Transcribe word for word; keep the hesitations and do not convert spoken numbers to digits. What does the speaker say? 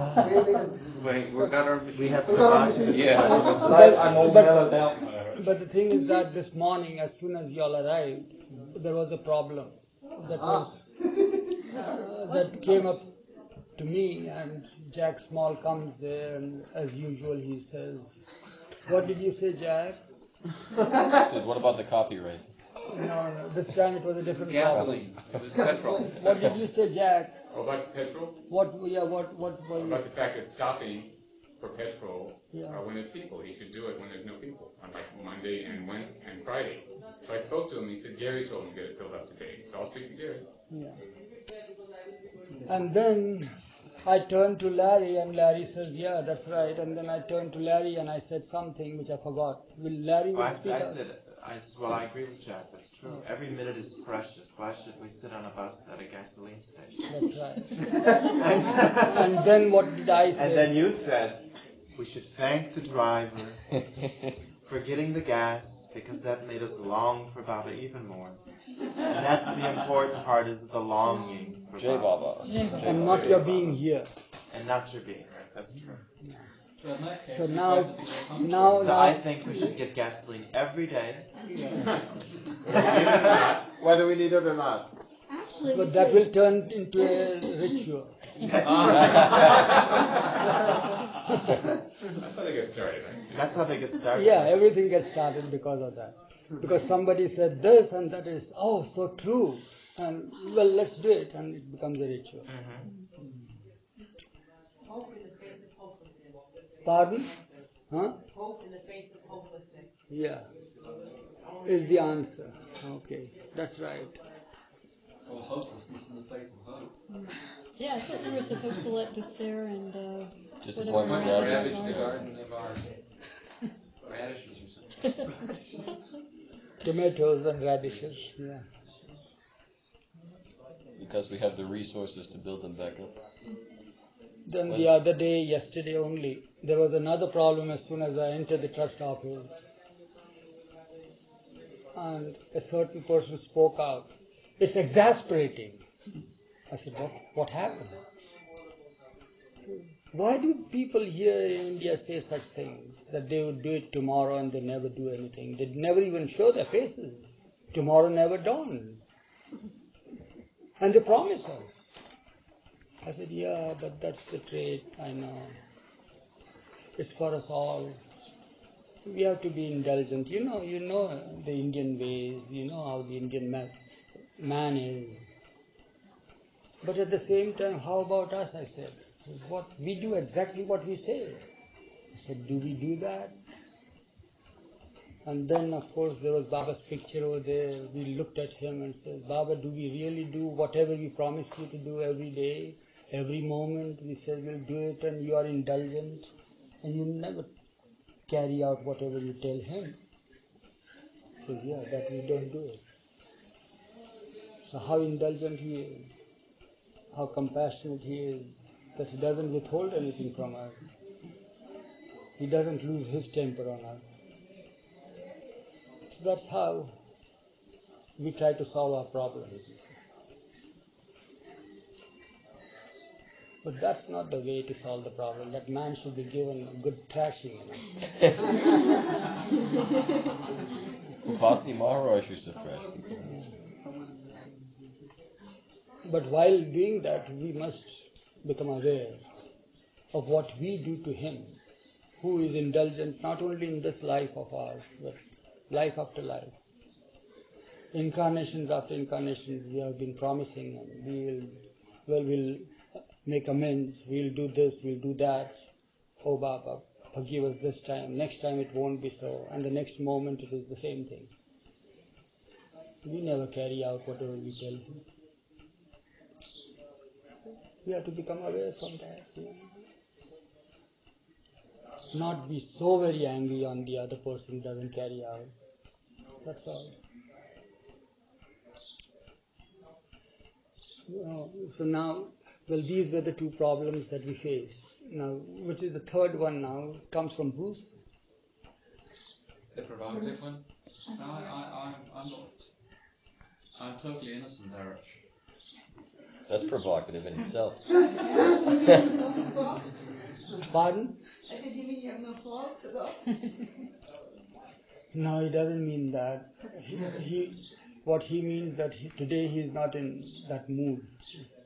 Wait, we got our machine. We have provided. Yeah. But, I'm all mellowed out. But the thing is that this morning, as soon as you all arrived, there was a problem that was uh, that came up to me, and Jack Small comes there, and as usual he says, "What did you say, Jack?" Dude, what about the copyright? No, no, this time it was a different Gasoline. It was petrol. problem. What did you say, Jack? Oh, about the petrol? What? Yeah, what? What was? About the fact of stopping for petrol Yeah. uh, when there's people. He should do it when there's no people, on like Monday and Wednesday and Friday. So I spoke to him. He said Gary told him to get it filled up today. So I'll speak to Gary. Yeah. And then I turned to Larry, and Larry says, "Yeah, that's right." And then I turned to Larry, and I said something which I forgot. Will Larry Well, will I, speak I up? said, I, s- well, I agree with Jack. That's true. Every minute is precious. Why should we sit on a bus at a gasoline station? That's right. And then what did I say? And then you said, we should thank the driver for getting the gas because that made us long for Baba even more. And that's the important part, is the longing for Jai Baba. Baba. Jai And Baba. not your being here. And not your being right. That's true. So now, now, So now, I think we should get gasoline every day, yeah. whether we need it or not. Actually, But that will turn into a ritual. That's That's how they get started, right? That's how they get started. Yeah, everything gets started because of that. Because somebody said this, and that is, oh, so true. And, well, let's do it, and it becomes a ritual. Mm-hmm. Hope in the face of hopelessness. Pardon? Huh? Hope in the face of hopelessness. Yeah. Is the answer. Okay, that's right. Or hopelessness in the face of hope. Yeah, I thought we were supposed to let despair and uh, Disappointment whatever ravage Ravage ravage the our garden of our radishes or something. Tomatoes and radishes, yeah. Because we have the resources to build them back up. Then the other day, yesterday only, there was another problem as soon as I entered the trust office. And a certain person spoke out. It's exasperating. I said, what, what happened? Why do people here in India say such things? That they would do it tomorrow and they never do anything. They never even show their faces. Tomorrow never dawns. And they promise us. I said, yeah, but that's the trait, I know. It's for us all. We have to be indulgent. You know, you know the Indian ways, you know how the Indian man, man is. But at the same time, how about us, I said. What we do exactly what we say. I said, do we do that? And then, of course, there was Baba's picture over there. We looked at him and said, Baba, do we really do whatever we promise you to do every day, every moment? We said, we'll do it, and you are indulgent, and you never carry out whatever you tell him. He says, yeah, that we don't do it. So how indulgent he is, how compassionate he is, that he doesn't withhold anything from us. He doesn't lose his temper on us. So that's how we try to solve our problems. But that's not the way to solve the problem. That man should be given a good thrashing. You know. Upasni Maharaj used to thrash people. But while doing that, we must become aware of what we do to him, who is indulgent not only in this life of ours, but life after life. Incarnations after incarnations, we have been promising, and we will, well, we'll make amends, we'll do this, we'll do that. Oh Baba, forgive us this time, next time it won't be so, and the next moment it is the same thing. We never carry out whatever we tell him. We have to become aware from that. Yeah. Not be so very angry on the other person who doesn't carry out. That's all. So, so now, well, these were the two problems that we faced. Now, which is the third one now? Comes from Bruce. The provocative one? No, I, I, I'm, I'm not. I'm totally innocent, Eric. That's provocative in itself. Pardon? I said, you mean you have no faults at all? No, he doesn't mean that. He, he what he means that he, today he is not in that mood.